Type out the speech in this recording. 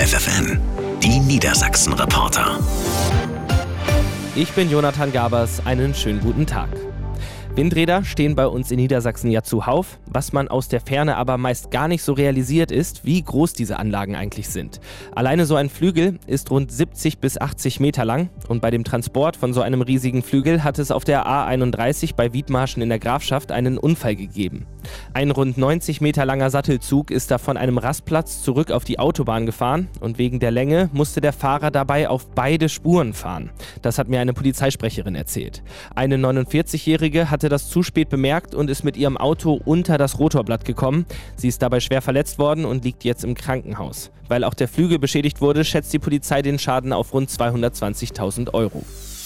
FFN, die Niedersachsen-Reporter. Ich bin Jonathan Gabers, einen schönen guten Tag. Windräder stehen bei uns in Niedersachsen ja zuhauf. Was man aus der Ferne aber meist gar nicht so realisiert ist, wie groß diese Anlagen eigentlich sind. Alleine so ein Flügel ist rund 70 bis 80 Meter lang und bei dem Transport von so einem riesigen Flügel hat es auf der A31 bei Wiedmarschen in der Grafschaft einen Unfall gegeben. Ein rund 90 Meter langer Sattelzug ist da von einem Rastplatz zurück auf die Autobahn gefahren und wegen der Länge musste der Fahrer dabei auf beide Spuren fahren. Das hat mir eine Polizeisprecherin erzählt. Eine 49-Jährige hatte das zu spät bemerkt und ist mit ihrem Auto unter das Rotorblatt gekommen. Sie ist dabei schwer verletzt worden und liegt jetzt im Krankenhaus. Weil auch der Flügel beschädigt wurde, schätzt die Polizei den Schaden auf rund 220.000 Euro.